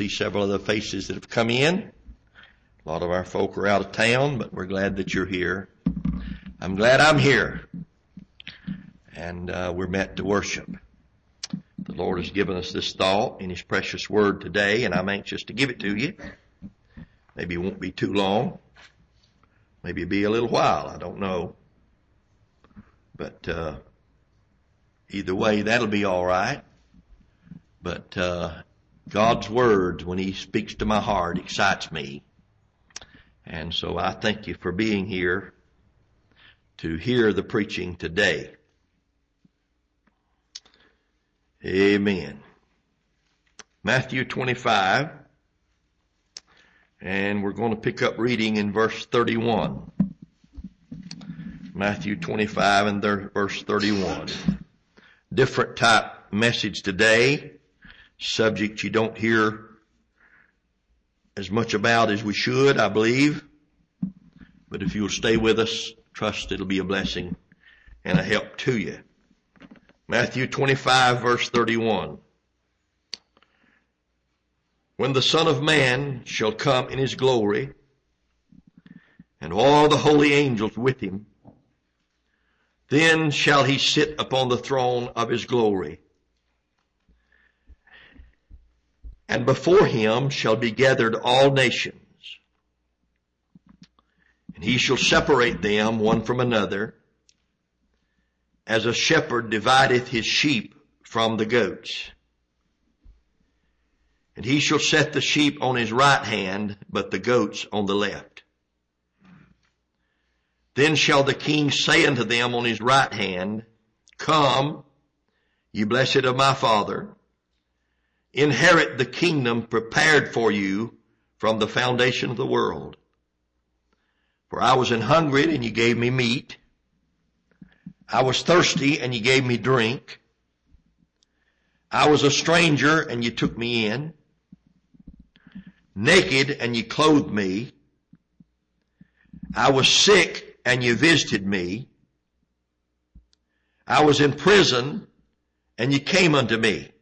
see several other faces that have come in. A lot of our folk are out of town, but we're glad that you're here. I'm glad I'm here. And we're met to worship. The Lord has given us this thought in His precious Word today, and I'm anxious to give it to you. Maybe it won't be too long. Maybe it'll be a little while. I don't know. But either way, that'll be all right. But God's Word, when He speaks to my heart, excites me. And so I thank you for being here to hear the preaching today. Amen. Matthew 25. And we're going to pick up reading in verse 31. Matthew 25 and verse 31. Different type message today. Subject you don't hear as much about as we should, I believe. But if you'll stay with us, trust it'll be a blessing and a help to you. Matthew 25 verse 31. When the Son of Man shall come in His glory, and all the holy angels with Him, then shall He sit upon the throne of His glory. And before Him shall be gathered all nations. And He shall separate them one from another, as a shepherd divideth his sheep from the goats. And He shall set the sheep on His right hand, but the goats on the left. Then shall the King say unto them on His right hand, Come, ye blessed of my Father, inherit the kingdom prepared for you from the foundation of the world. For I was an hungry, and ye gave me meat. I was thirsty, and ye gave me drink. I was a stranger, and ye took me in. Naked, and ye clothed me. I was sick, and ye visited me. I was in prison, and ye came unto me.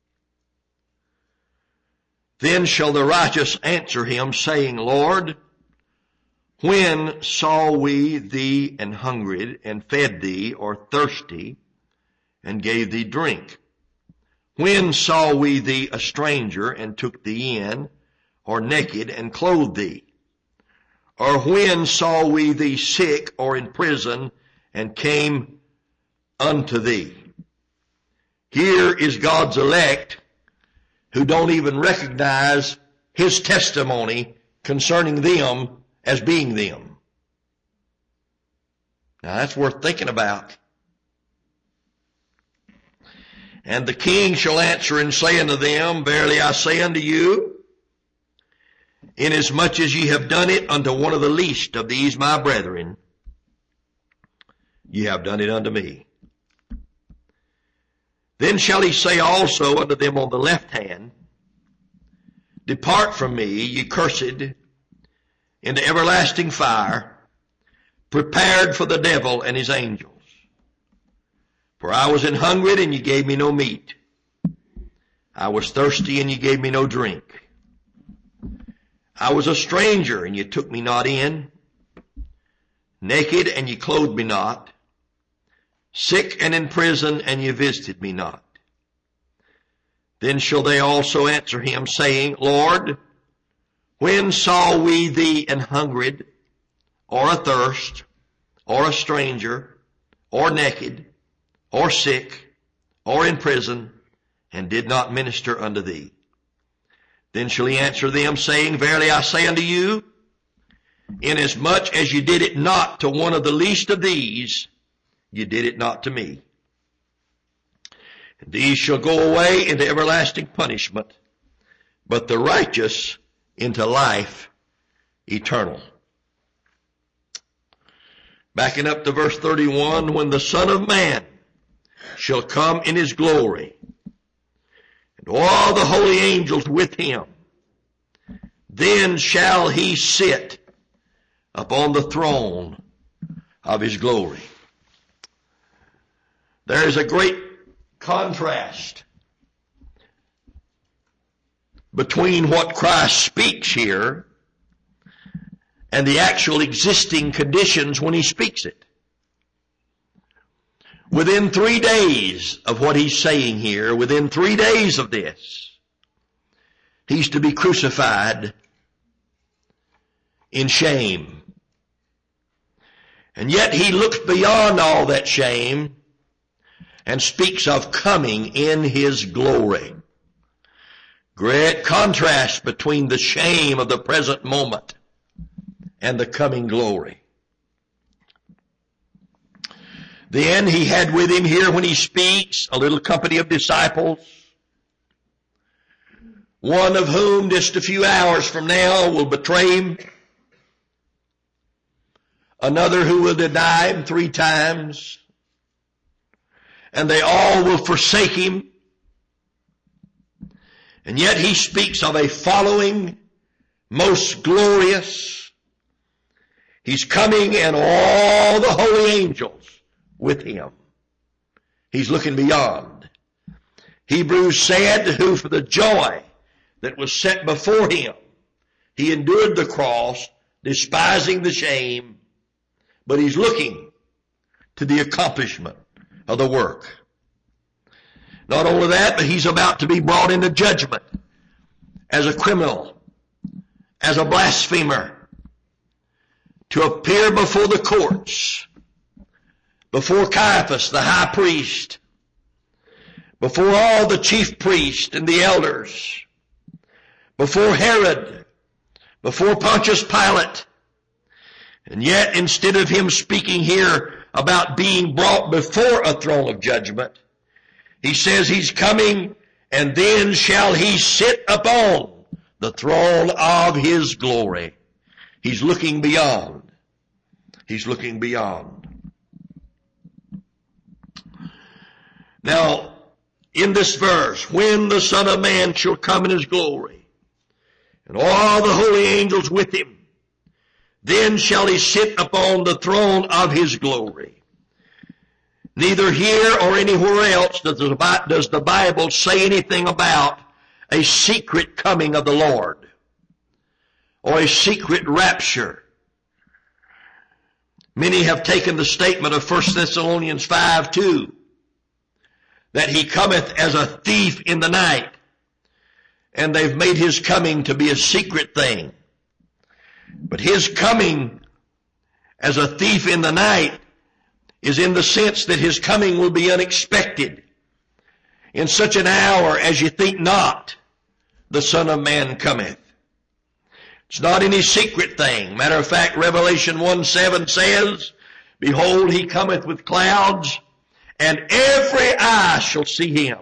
Then shall the righteous answer Him, saying, Lord, when saw we Thee an hungry, and fed Thee, or thirsty, and gave Thee drink? When saw we Thee a stranger, and took Thee in, or naked, and clothed Thee? Or when saw we Thee sick, or in prison, and came unto Thee? Here is God's elect, who don't even recognize His testimony concerning them as being them. Now that's worth thinking about. And the King shall answer and say unto them, Verily I say unto you, inasmuch as ye have done it unto one of the least of these my brethren, ye have done it unto me. Then shall He say also unto them on the left hand, Depart from me, ye cursed, into everlasting fire, prepared for the devil and his angels. For I was an hungry, and ye gave me no meat. I was thirsty, and ye gave me no drink. I was a stranger, and ye took me not in. Naked, and ye clothed me not. Sick and in prison, and ye visited me not. Then shall they also answer Him, saying, Lord, when saw we Thee an hungry, or athirst, or a stranger, or naked, or sick, or in prison, and did not minister unto Thee? Then shall He answer them, saying, Verily I say unto you, inasmuch as ye did it not to one of the least of these, ye did it not to me. And these shall go away into everlasting punishment, but the righteous into life eternal. Backing up to verse 31, when the Son of Man shall come in His glory, and all the holy angels with Him, then shall He sit upon the throne of His glory. There is a great contrast between what Christ speaks here and the actual existing conditions when he speaks it. Within 3 days of what he's saying here, within 3 days of this, he's to be crucified in shame. And yet he looks beyond all that shame and speaks of coming in his glory. Great contrast between the shame of the present moment and the coming glory. Then he had with him here when he speaks a little company of disciples, one of whom just a few hours from now will betray him, another who will deny him 3 times, and they all will forsake him. And yet he speaks of a following most glorious. He's coming and all the holy angels with him. He's looking beyond. Hebrews said, who for the joy that was set before him, he endured the cross, despising the shame, but he's looking to the accomplishment of the work. Not only that, but he's about to be brought into judgment as a criminal, as a blasphemer, to appear before the courts, before Caiaphas, the high priest, before all the chief priests and the elders, before Herod, before Pontius Pilate. And yet, instead of him speaking here about being brought before a throne of judgment, he says he's coming, and then shall he sit upon the throne of his glory. He's looking beyond. He's looking beyond. Now, in this verse, when the Son of Man shall come in his glory, and all the holy angels with him, then shall he sit upon the throne of his glory. Neither here or anywhere else does the Bible say anything about a secret coming of the Lord or a secret rapture. Many have taken the statement of 1 Thessalonians 5:2 that he cometh as a thief in the night, and they've made his coming to be a secret thing. But his coming as a thief in the night is in the sense that his coming will be unexpected. In such an hour as you think not, the Son of Man cometh. It's not any secret thing. Matter of fact, Revelation 1:7 says, behold, he cometh with clouds, and every eye shall see him.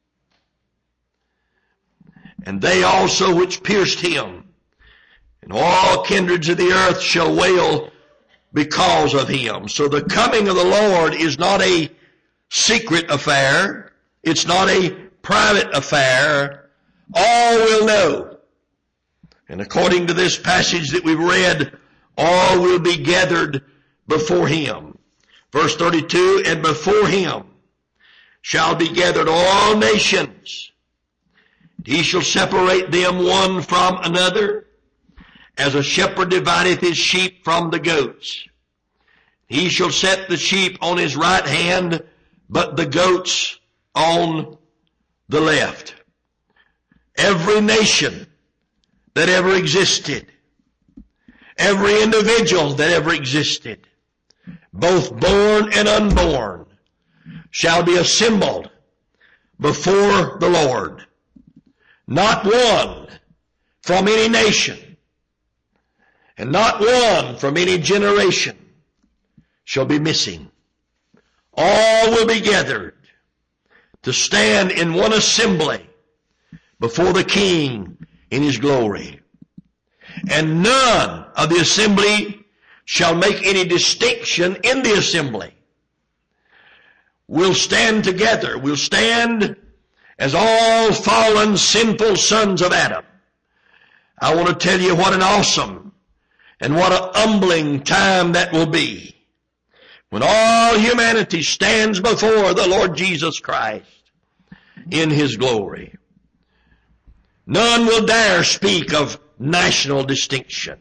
And they also which pierced him, and all kindreds of the earth shall wail because of him. So the coming of the Lord is not a secret affair. It's not a private affair. All will know. And according to this passage that we've read, all will be gathered before him. Verse 32, and before him shall be gathered all nations. He shall separate them one from another, as a shepherd divideth his sheep from the goats. He shall set the sheep on his right hand, but the goats on the left. Every nation that ever existed, every individual that ever existed, both born and unborn, shall be assembled before the Lord. Not one from any nation, and not one from any generation shall be missing. All will be gathered to stand in one assembly before the King in his glory. And none of the assembly shall make any distinction in the assembly. We'll stand together. We'll stand as all fallen, sinful sons of Adam. I want to tell you what an awesome and what an humbling time that will be when all humanity stands before the Lord Jesus Christ in his glory. None will dare speak of national distinction.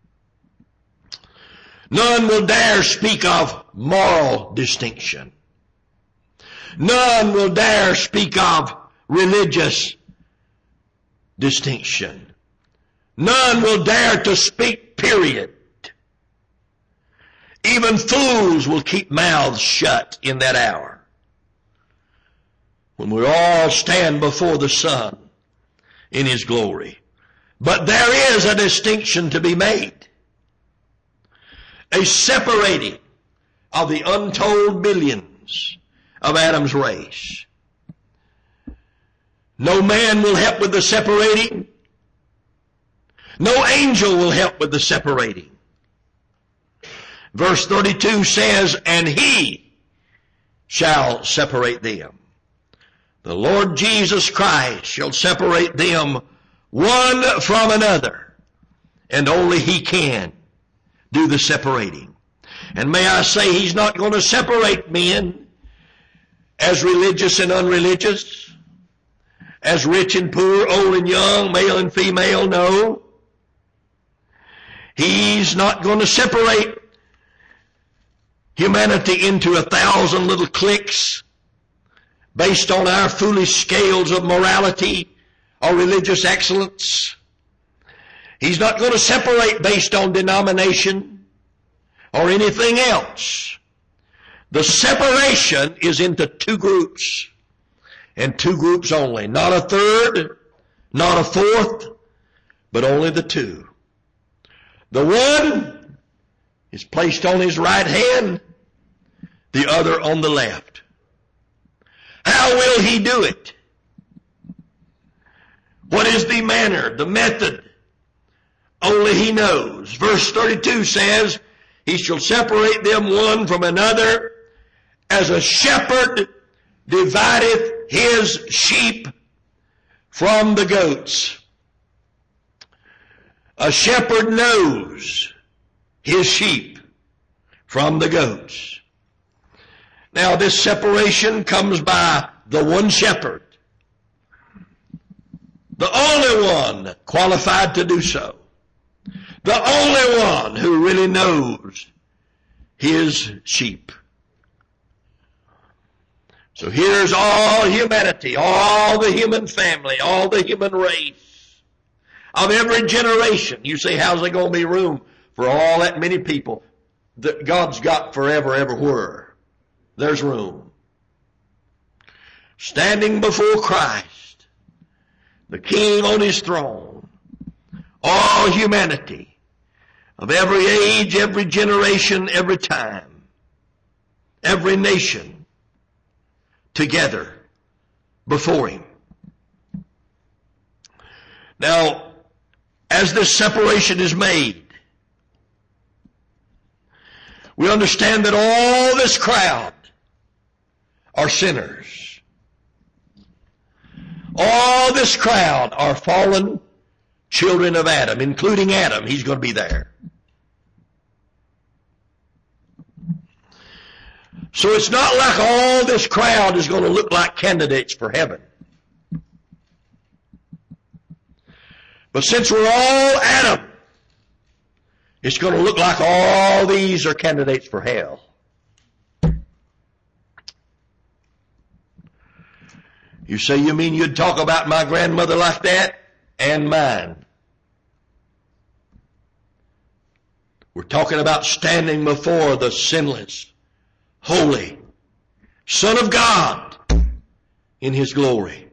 None will dare speak of moral distinction. None will dare speak of religious distinction. None will dare to speak, period. Even fools will keep mouths shut in that hour, when we all stand before the Son in His glory. But there is a distinction to be made, a separating of the untold millions of Adam's race. No man will help with the separating. No angel will help with the separating. Verse 32 says, and He shall separate them. The Lord Jesus Christ shall separate them one from another, and only He can do the separating. And may I say, He's not going to separate men as religious and unreligious, as rich and poor, old and young, male and female. No. He's not going to separate humanity into 1,000 little cliques based on our foolish scales of morality or religious excellence. He's not going to separate based on denomination or anything else. The separation is into two groups, and two groups only. Not a third, not a fourth, but only the two. The one is placed on His right hand, the other on the left. How will He do it? What is the manner, the method? Only He knows. Verse 32 says, He shall separate them one from another, as a shepherd divideth his sheep from the goats. A shepherd knows his sheep from the goats. Now this separation comes by the one shepherd, the only one qualified to do so, the only one who really knows his sheep. So here's all humanity, all the human family, all the human race of every generation. You say, how's there going to be room for all that many people that God's got forever, everywhere? There's room. Standing before Christ, the King on His throne, all humanity of every age, every generation, every time, every nation, together before Him. Now, as this separation is made, we understand that all this crowd are sinners. All this crowd are fallen children of Adam, including Adam. He's going to be there. So it's not like all this crowd is going to look like candidates for heaven. But since we're all Adam, it's going to look like all these are candidates for hell. You say, you mean you'd talk about my grandmother like that? And mine. We're talking about standing before the sinless, holy Son of God in His glory.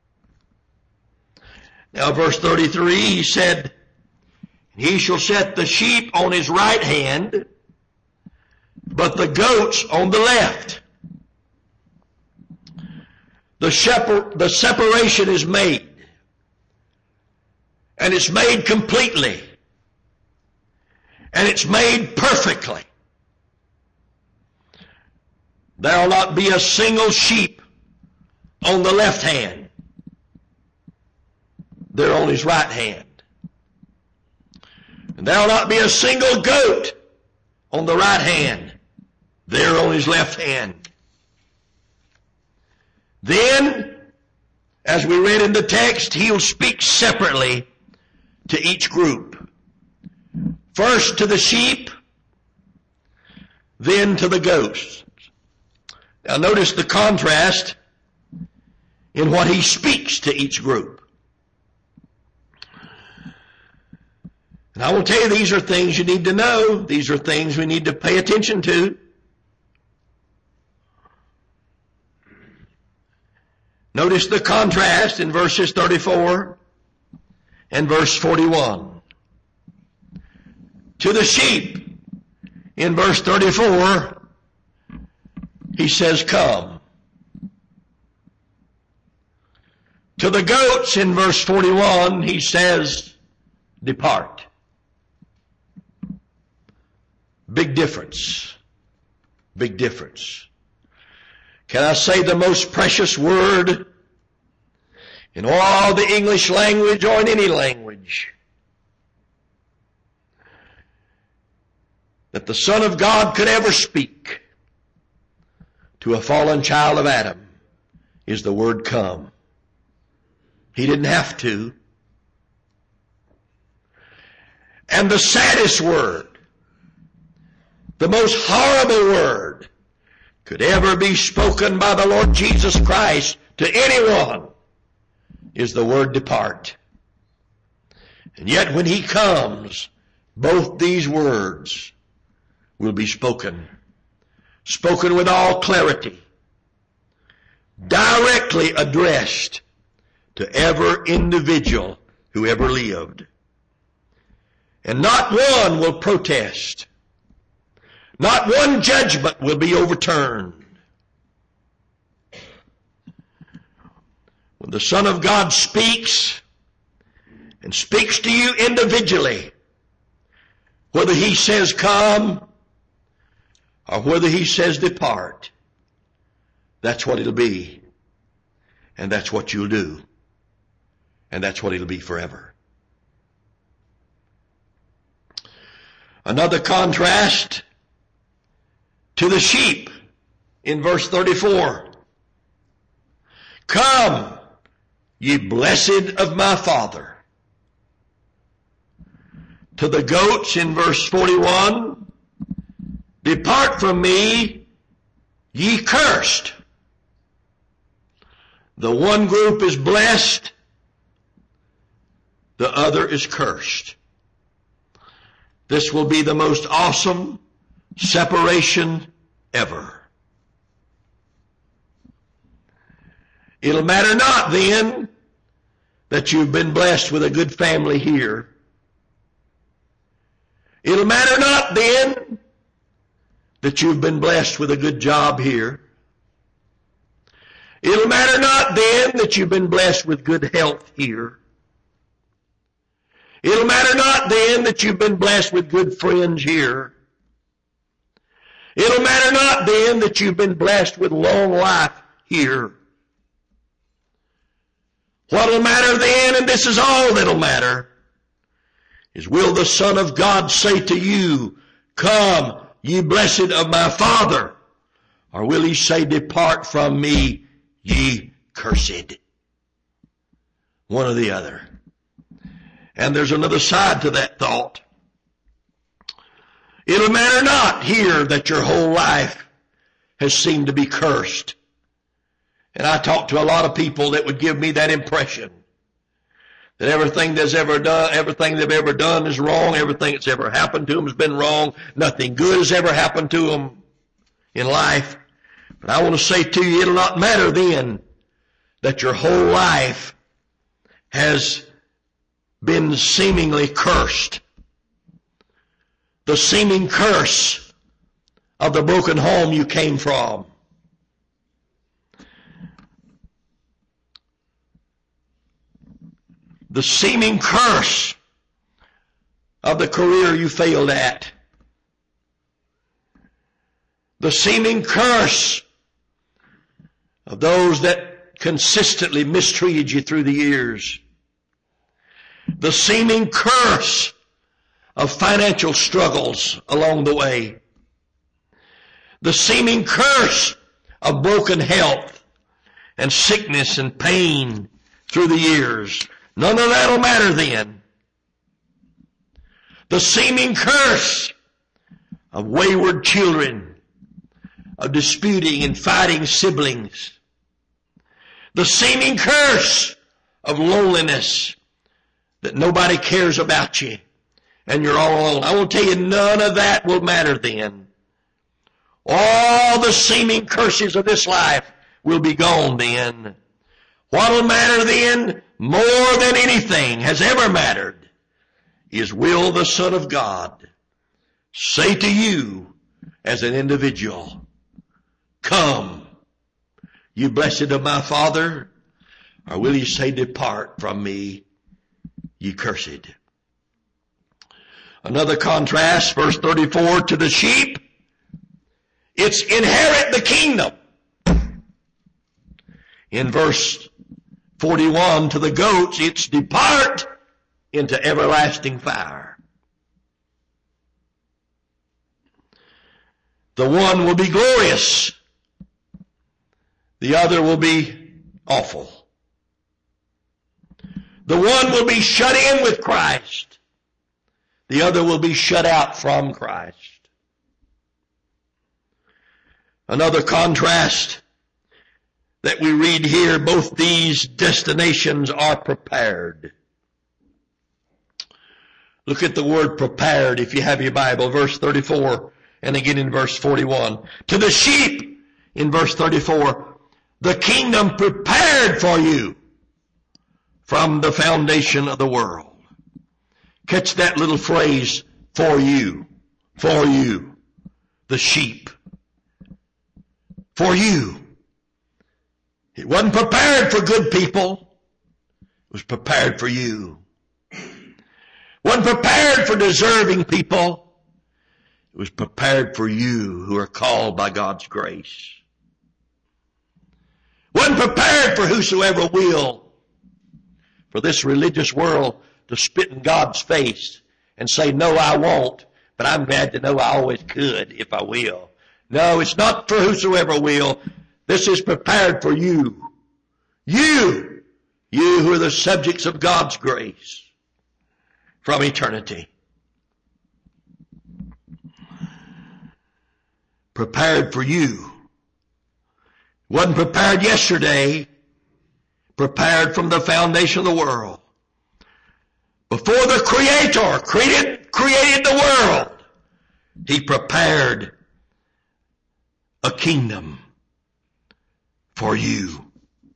Now verse 33, He said, He shall set the sheep on His right hand, but the goats on the left. The separation is made. And it's made completely. And it's made perfectly. There will not be a single sheep on the left hand. They're on His right hand. And there will not be a single goat on the right hand. They're on His left hand. Then as we read in the text, he'll speak separately to each group. First to the sheep, then to the goats. Now notice the contrast in what he speaks to each group. And I will tell you, these are things you need to know. These are things we need to pay attention to. Notice the contrast in verses 34 and verse 41. To the sheep, in verse 34, he says, come. To the goats, in verse 41, he says, depart. Big difference. Big difference. Can I say the most precious word in all the English language or in any language that the Son of God could ever speak to a fallen child of Adam is the word come. He didn't have to. And the saddest word, the most horrible word could ever be spoken by the Lord Jesus Christ to anyone is the word depart. And yet when he comes, both these words will be spoken. Spoken with all clarity. Directly addressed to every individual who ever lived. And not one will protest. Not one judgment will be overturned. When the Son of God speaks, and speaks to you individually, whether he says come, or whether he says depart, that's what it'll be. And that's what you'll do. And that's what it'll be forever. Another contrast to the sheep in verse 34. Come, ye blessed of my Father. To the goats in verse 41. Depart from me, ye cursed. The one group is blessed, the other is cursed. This will be the most awesome separation ever. It'll matter not then that you've been blessed with a good family here. It'll matter not then that you've been blessed with a good job here. It'll matter not then that you've been blessed with good health here. It'll matter not then that you've been blessed with good friends here. It'll matter not then that you've been blessed with long life here. What'll matter then, and this is all that'll matter, is will the Son of God say to you, come, ye blessed of my Father, or will he say, depart from me, ye cursed? One or the other. And there's another side to that thought. It'll matter not here that your whole life has seemed to be cursed. And I talk to a lot of people that would give me that impression. That everything they've ever done is wrong. Everything that's ever happened to them has been wrong. Nothing good has ever happened to them in life. But I want to say to you, it'll not matter then that your whole life has been seemingly cursed. The seeming curse of the broken home you came from. The seeming curse of the career you failed at. The seeming curse of those that consistently mistreated you through the years. The seeming curse of financial struggles along the way. The seeming curse of broken health and sickness and pain through the years. None of that will matter then. The seeming curse of wayward children, of disputing and fighting siblings. The seeming curse of loneliness, that nobody cares about you and you're all alone. I will tell you, none of that will matter then. All the seeming curses of this life will be gone then. What will matter then, more than anything has ever mattered, is will the Son of God say to you as an individual, come, you blessed of my Father, or will you say, depart from me, ye cursed? Another contrast, verse 34, to the sheep, it's inherit the kingdom. In verse 41, to the goats, it's depart into everlasting fire. The one will be glorious. The other will be awful. The one will be shut in with Christ. The other will be shut out from Christ. Another contrast that we read here, both these destinations are prepared. Look at the word prepared if you have your Bible, verse 34, and again in verse 41. To the sheep, in verse 34, the kingdom prepared for you from the foundation of the world. Catch that little phrase, for you, the sheep. For you. It wasn't prepared for good people. It was prepared for you. It wasn't prepared for deserving people. It was prepared for you who are called by God's grace. It wasn't prepared for whosoever will. For this religious world to spit in God's face and say, no, I won't, but I'm glad to know I always could if I will. No, it's not for whosoever will. This is prepared for you. You who are the subjects of God's grace from eternity. Prepared for you. Wasn't prepared yesterday. Prepared from the foundation of the world. Before the Creator created the world, He prepared a kingdom for you.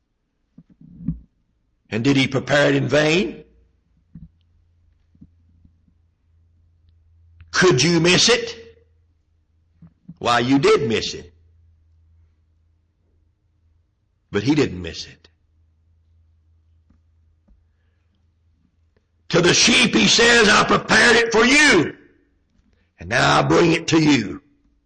And did He prepare it in vain? Could you miss it? Why, you did miss it. But He didn't miss it. To the sheep He says, I prepared it for you. And now I bring it to you.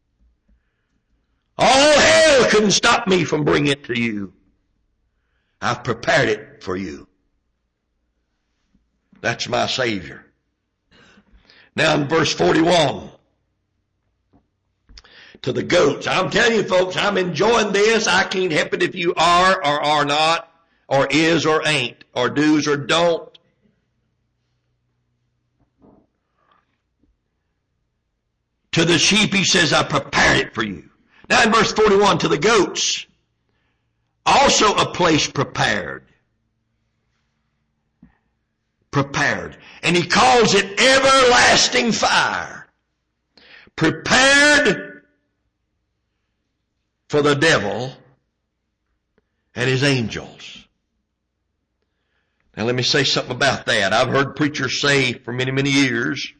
All hell couldn't stop me from bringing it to you. I've prepared it for you. That's my Savior. Now in verse 41, to the goats. I'm telling you folks, I'm enjoying this. I can't help it if you are or are not, or is or ain't, or do's or don't. To the sheep He says, I prepared it for you. Now in verse 41, to the goats, also a place prepared. Prepared. And He calls it everlasting fire. Prepared for the devil and his angels. Now let me say something about that. I've heard preachers say for many, many years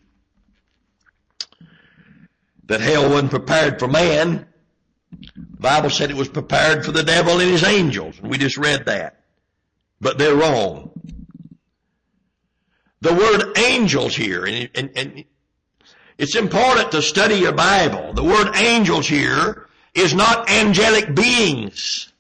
that hell wasn't prepared for man. The Bible said it was prepared for the devil and his angels. And we just read that. But they're wrong. The word angels here, and it's important to study your Bible. The word angels here is not angelic beings,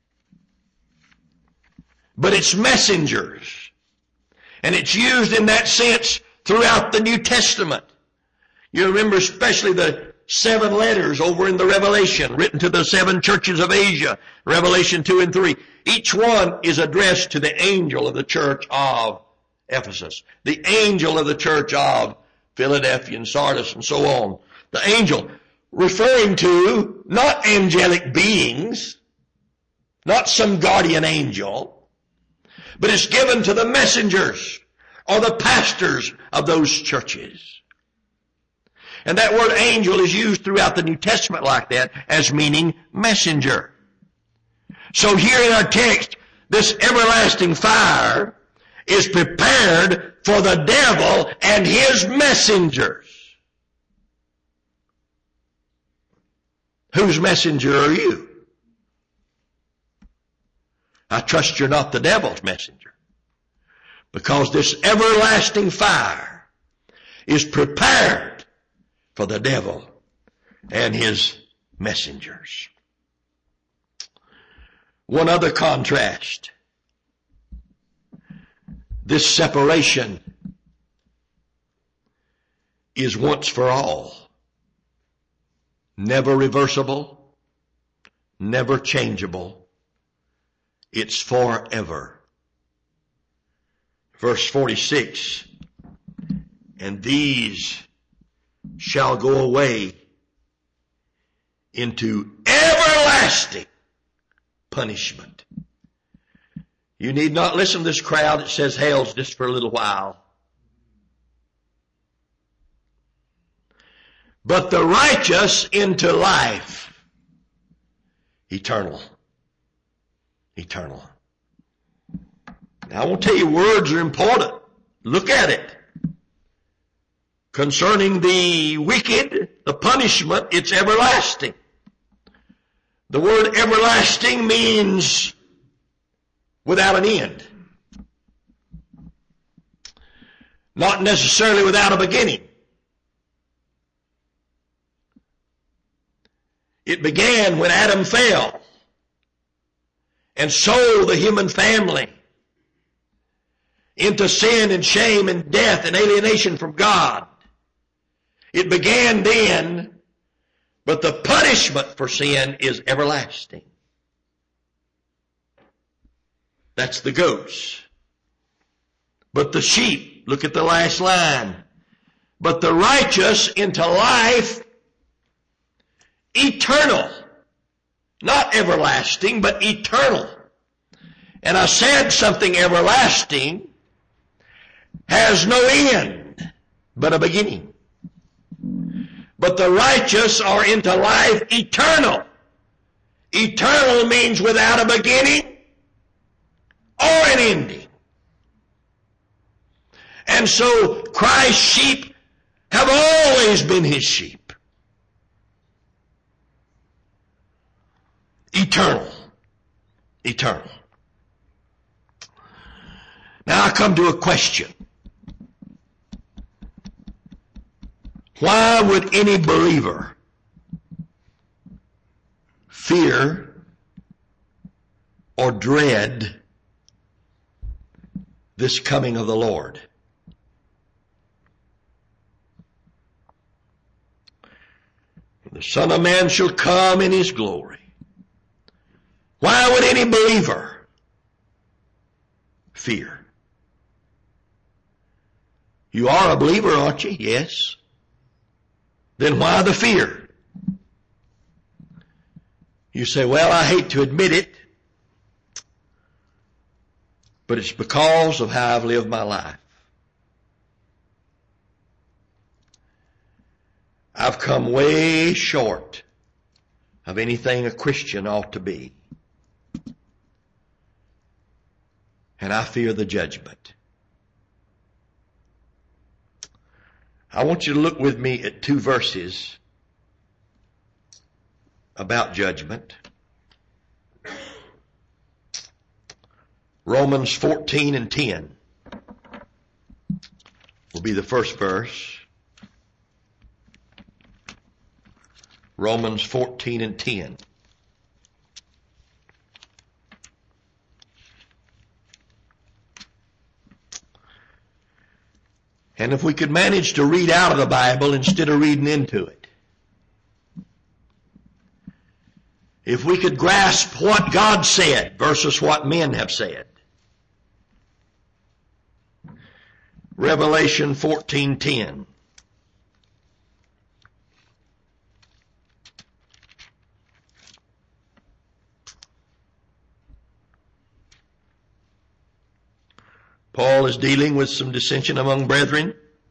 but it's messengers. And it's used in that sense throughout the New Testament. You remember especially the 7 letters over in the Revelation, written to the 7 churches of Asia, Revelation 2 and 3. Each one is addressed to the angel of the church of Ephesus, the angel of the church of Philadelphia and Sardis and so on. The angel referring to not angelic beings, not some guardian angel, but it's given to the messengers or the pastors of those churches. And that word angel is used throughout the New Testament like that as meaning messenger. So here in our text, this everlasting fire is prepared for the devil and his messengers. Whose messenger are you? I trust you're not the devil's messenger, because this everlasting fire is prepared for the devil and his messengers. One other contrast. This separation is once for all. Never reversible, never changeable. It's forever. Verse 46, and these shall go away into everlasting punishment. You need not listen to this crowd that says hell's just for a little while. But the righteous into life, eternal. Eternal. Now I want to tell you, words are important. Look at it. Concerning the wicked, the punishment, it's everlasting. The word everlasting means without an end. Not necessarily without a beginning. It began when Adam fell and sold the human family into sin and shame and death and alienation from God. It began then, but the punishment for sin is everlasting. That's the goats. But the sheep, look at the last line. But the righteous into life, eternal. Not everlasting, but eternal. And I said something everlasting has no end, but a beginning. But the righteous are into life eternal. Eternal means without a beginning or an ending. And so Christ's sheep have always been his sheep. Eternal. Eternal. Now I come to a question. Why would any believer fear or dread this coming of the Lord? The Son of Man shall come in his glory. Why would any believer fear? You are a believer, aren't you? Yes. Then why the fear? You say, well, I hate to admit it, but it's because of how I've lived my life. I've come way short of anything a Christian ought to be. And I fear the judgment. I want you to look with me at 2 verses about judgment. Romans 14 and 10 will be the first verse. Romans 14 and 10. And if we could manage to read out of the Bible instead of reading into it. if we could grasp what God said versus what men have said. Revelation 14:10. Paul is dealing with some dissension among brethren.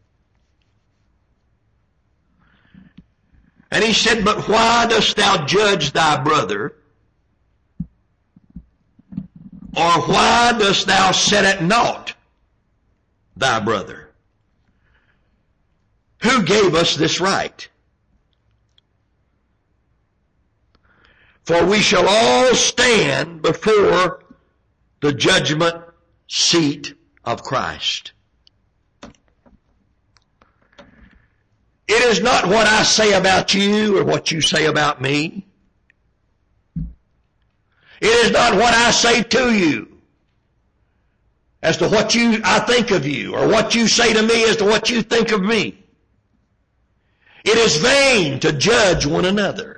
And he said, but why dost thou judge thy brother? Or why dost thou set at naught thy brother? Who gave us this right? For we shall all stand before the judgment seat of Christ. It is not what I say about you or what you say about me. It is not what I say to you as to what I think of you, or what you say to me as to what you think of me. It is vain to judge one another.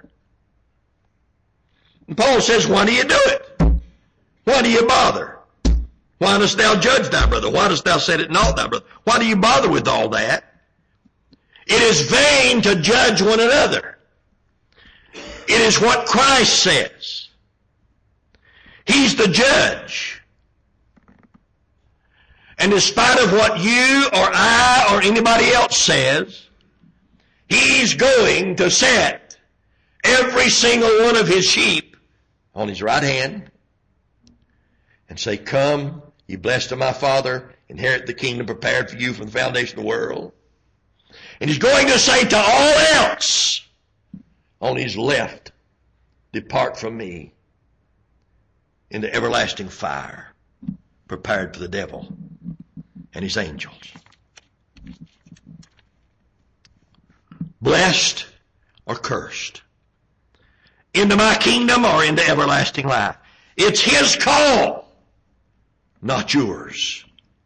And Paul says, why do you do it? Why do you bother? Why dost thou judge thy brother? Why dost thou set at naught thy brother? Why do you bother with all that? It is vain to judge one another. It is what Christ says. He's the judge. And in spite of what you or I or anybody else says, He's going to set every single one of His sheep on His right hand and say, come, ye blessed of my Father, inherit the kingdom prepared for you from the foundation of the world. And He's going to say to all else on His left, depart from me into everlasting fire, prepared for the devil and his angels. Blessed or cursed, into my kingdom or into everlasting life. It's His call, not yours.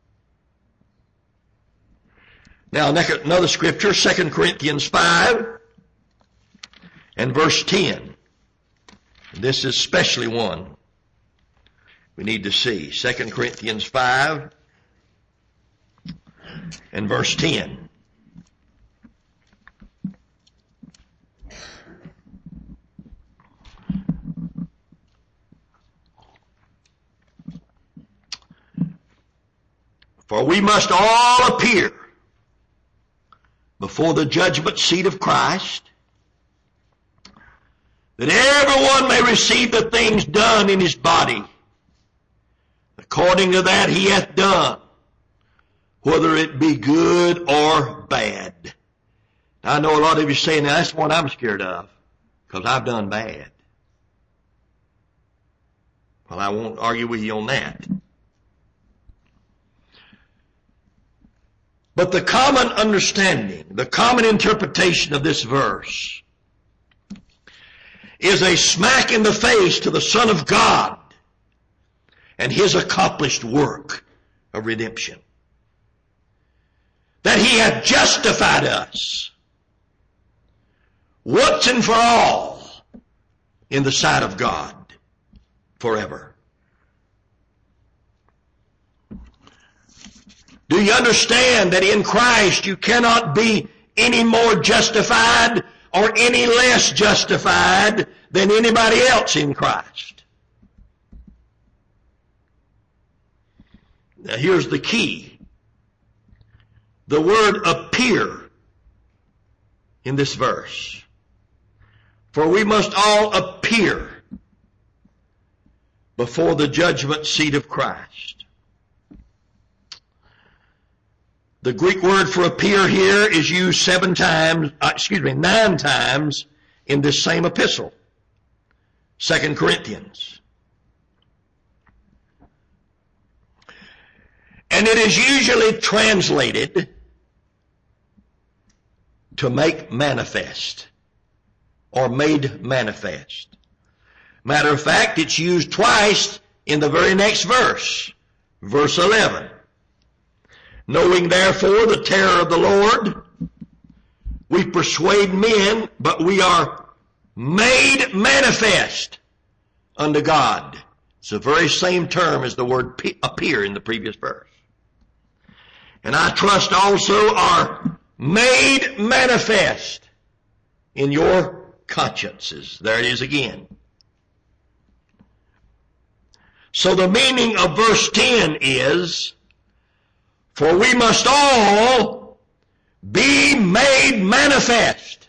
Now, another scripture, 2 Corinthians 5 and verse 10. This is especially one we need to see. 2 Corinthians 5 and verse 10. For we must all appear before the judgment seat of Christ, that everyone may receive the things done in his body, according to that he hath done, whether it be good or bad. Now, I know a lot of you saying, now that's what I'm scared of, because I've done bad. Well, I won't argue with you on that. But the common understanding, the common interpretation of this verse is a smack in the face to the Son of God and His accomplished work of redemption. That He hath justified us once and for all in the sight of God forever. Do you understand that in Christ you cannot be any more justified or any less justified than anybody else in Christ? Now here's the key. The word appear in this verse. For we must all appear before the judgment seat of Christ. The Greek word for appear here is used 9 times in this same epistle, 2 Corinthians. And it is usually translated to make manifest or made manifest. Matter of fact, it's used twice in the very next verse, verse 11. Knowing therefore the terror of the Lord, we persuade men, but we are made manifest unto God. It's the very same term as the word appear in the previous verse. And I trust also are made manifest in your consciences. There it is again. So the meaning of verse 10 is, for we must all be made manifest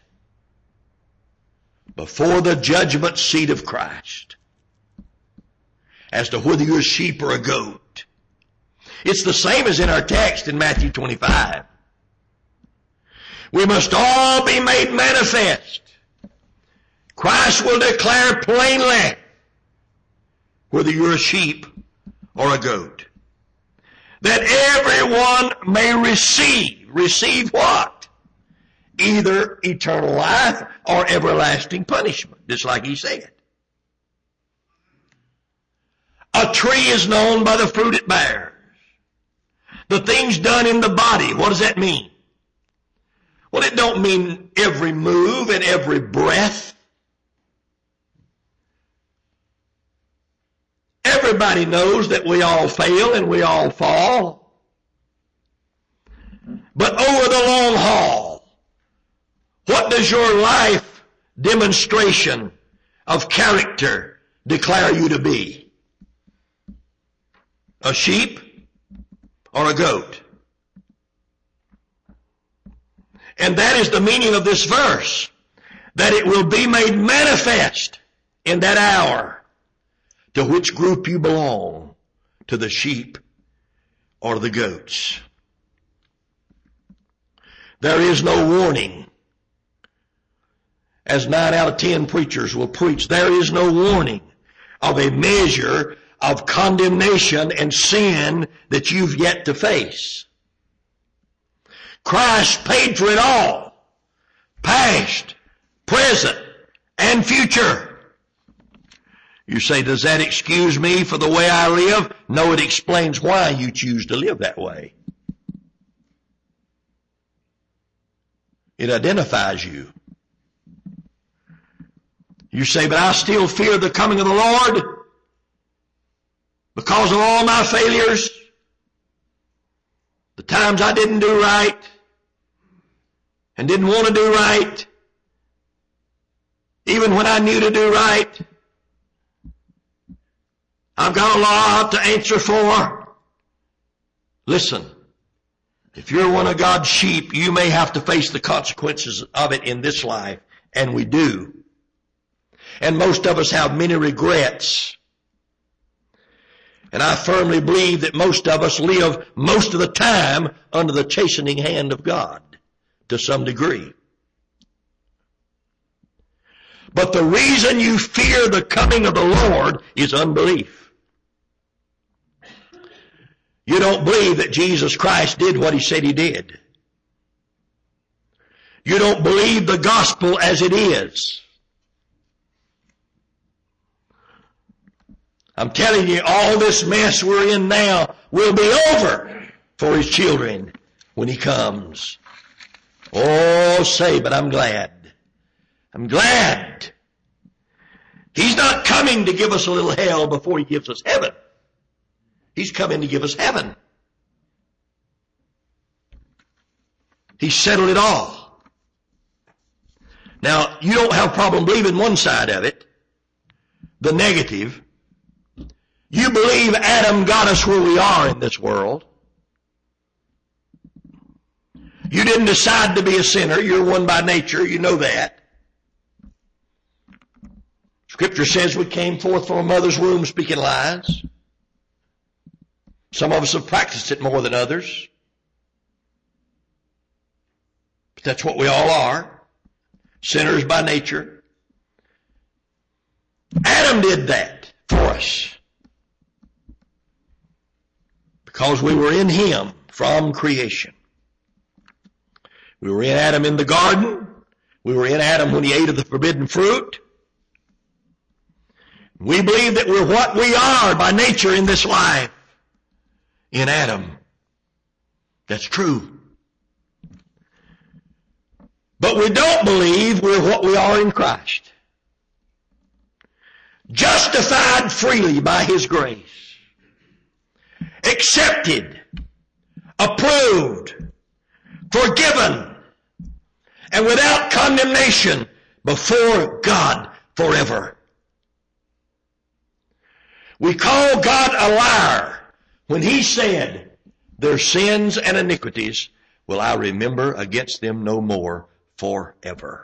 before the judgment seat of Christ as to whether you're a sheep or a goat. It's the same as in our text in Matthew 25. We must all be made manifest. Christ will declare plainly whether you're a sheep or a goat. That everyone may receive. Receive what? Either eternal life or everlasting punishment, just like he said. A tree is known by the fruit it bears. The things done in the body, what does that mean? Well, it don't mean every move and every breath. Everybody knows that we all fail and we all fall. But over the long haul, what does your life demonstration of character declare you to be? A sheep or a goat? And that is the meaning of this verse, that it will be made manifest in that hour to which group you belong, to the sheep or the goats. There is no warning. As 9 out of 10 preachers will preach, there is no warning of a measure of condemnation and sin that you've yet to face. Christ paid for it all, past, present, and future. You say, does that excuse me for the way I live? No, it explains why you choose to live that way. It identifies you. You say, but I still fear the coming of the Lord because of all my failures, the times I didn't do right and didn't want to do right, even when I knew to do right. I've got a lot to answer for. Listen, if you're one of God's sheep, you may have to face the consequences of it in this life, and we do. And most of us have many regrets. And I firmly believe that most of us live most of the time under the chastening hand of God to some degree. But the reason you fear the coming of the Lord is unbelief. You don't believe that Jesus Christ did what he said he did. You don't believe the gospel as it is. I'm telling you, all this mess we're in now will be over for his children when he comes. Oh, say, but I'm glad. I'm glad. He's not coming to give us a little hell before he gives us heaven. He's coming to give us heaven. He's settled it all. Now, you don't have a problem believing one side of it, the negative. You believe Adam got us where we are in this world. You didn't decide to be a sinner. You're one by nature. You know that. Scripture says we came forth from a mother's womb speaking lies. Some of us have practiced it more than others. But that's what we all are. Sinners by nature. Adam did that for us. Because we were in him from creation. We were in Adam in the garden. We were in Adam when he ate of the forbidden fruit. We believe that we're what we are by nature in this life. In Adam. That's true. But we don't believe we're what we are in Christ. justified freely by His grace, accepted, approved, forgiven, and without condemnation before God forever. We call God a liar when He said, their sins and iniquities will I remember against them no more forever.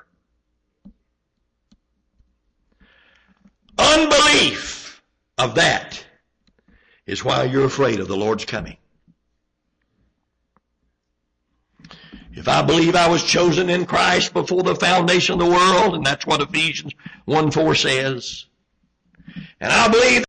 Unbelief of that is why you're afraid of the Lord's coming. If I believe I was chosen in Christ before the foundation of the world, and that's what Ephesians 1:4 says, and I believe